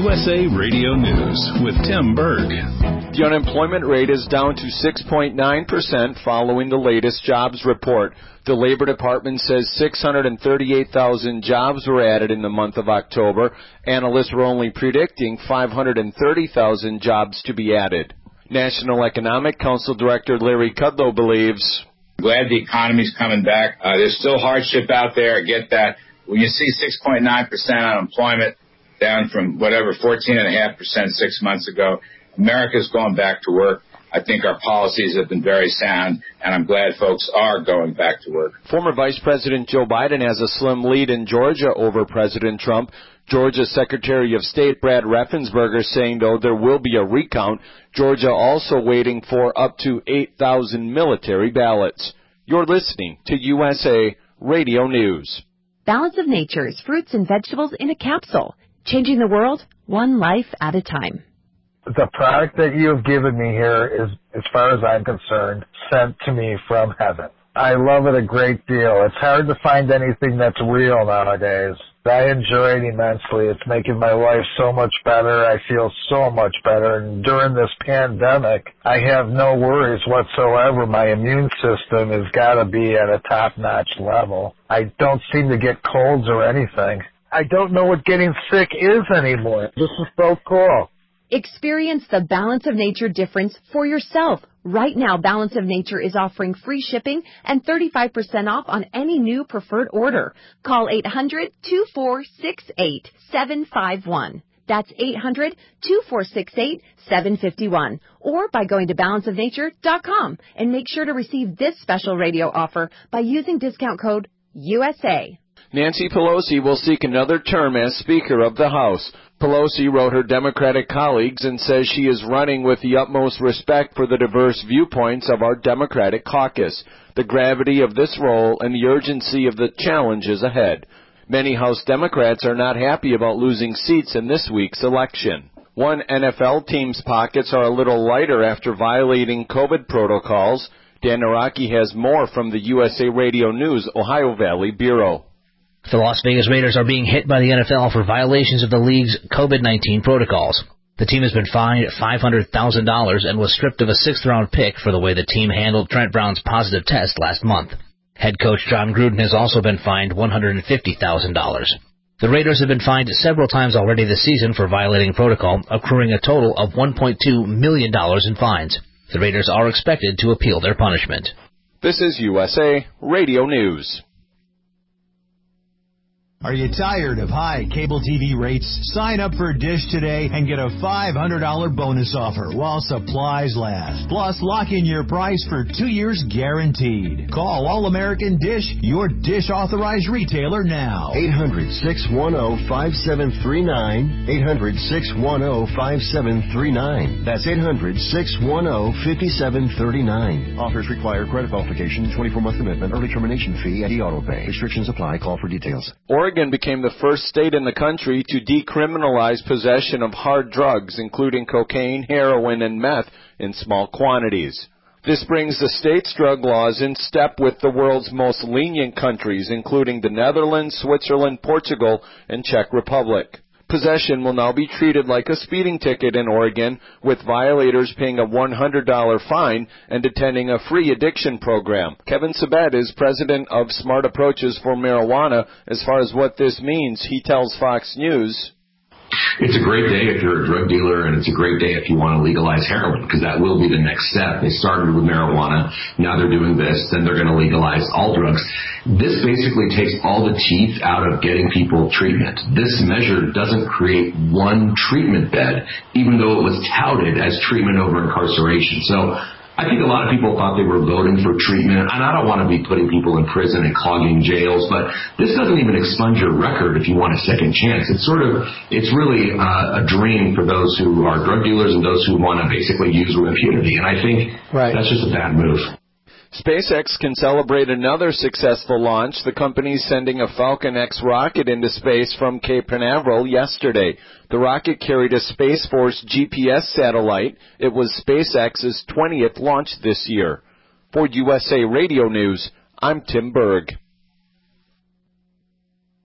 USA Radio News with Tim Berg. The unemployment rate is down to 6.9% following the latest jobs report. The Labor Department says 638,000 jobs were added in the month of October. Analysts were only predicting 530,000 jobs to be added. National Economic Council Director Larry Kudlow believes, glad the economy's coming back. There's still hardship out there. I get that. When you see 6.9% unemployment down from 14.5% 6 months ago, America's going back to work. I think our policies have been very sound, and I'm glad folks are going back to work. Former Vice President Joe Biden has a slim lead in Georgia over President Trump. Georgia Secretary of State Brad Raffensperger saying, though, there will be a recount. Georgia also waiting for up to 8,000 military ballots. You're listening to USA Radio News. Balance of Nature's fruits and vegetables in a capsule. Changing the world, one life at a time. The product that you have given me here is, as far as I'm concerned, sent to me from heaven. I love it a great deal. It's hard to find anything that's real nowadays. I enjoy it immensely. It's making my life so much better. I feel so much better. And during this pandemic, I have no worries whatsoever. My immune system has got to be at a top-notch level. I don't seem to get colds or anything. I don't know what getting sick is anymore. This is so cool. Experience the Balance of Nature difference for yourself. Right now, Balance of Nature is offering free shipping and 35% off on any new preferred order. Call 800-2468-751. That's 800-2468-751. Or by going to balanceofnature.com and make sure to receive this special radio offer by using discount code USA. Nancy Pelosi will seek another term as Speaker of the House. Pelosi wrote her Democratic colleagues and says she is running with the utmost respect for the diverse viewpoints of our Democratic caucus, the gravity of this role, and the urgency of the challenges ahead. Many House Democrats are not happy about losing seats in this week's election. One NFL team's pockets are a little lighter after violating COVID protocols. Dan Naraki has more from the USA Radio News Ohio Valley Bureau. The Las Vegas Raiders are being hit by the NFL for violations of the league's COVID-19 protocols. The team has been fined $500,000 and was stripped of a sixth-round pick for the way the team handled Trent Brown's positive test last month. Head coach John Gruden has also been fined $150,000. The Raiders have been fined several times already this season for violating protocol, accruing a total of $1.2 million in fines. The Raiders are expected to appeal their punishment. This is USA Radio News. Are you tired of high cable TV rates? Sign up for Dish today and get a $500 bonus offer while supplies last. Plus, lock in your price for 2 years guaranteed. Call All-American Dish, your Dish authorized retailer now. 800-610-5739. 800-610-5739. That's 800-610-5739. Offers require credit qualification, 24-month commitment, early termination fee, and auto pay. Restrictions apply. Call for details. Oregon became the first state in the country to decriminalize possession of hard drugs, including cocaine, heroin, and meth in small quantities. This brings the state's drug laws in step with the world's most lenient countries, including the Netherlands, Switzerland, Portugal, and Czech Republic. Possession will now be treated like a speeding ticket in Oregon, with violators paying a $100 fine and attending a free addiction program. Kevin Sabet is president of Smart Approaches for Marijuana. As far as what this means, he tells Fox News, it's a great day if you're a drug dealer, and it's a great day if you want to legalize heroin, because that will be the next step. They started with marijuana, now they're doing this, then they're going to legalize all drugs. This basically takes all the teeth out of getting people treatment. This measure doesn't create one treatment bed, even though it was touted as treatment over incarceration. So I think a lot of people thought they were voting for treatment, and I don't want to be putting people in prison and clogging jails, but this doesn't even expunge your record if you want a second chance. It's really a dream for those who are drug dealers and those who want to basically use with impunity, and I think that's just a bad move. SpaceX can celebrate another successful launch. The company is sending a Falcon X rocket into space from Cape Canaveral yesterday. The rocket carried a Space Force GPS satellite. It was SpaceX's 20th launch this year. For USA Radio News, I'm Tim Berg.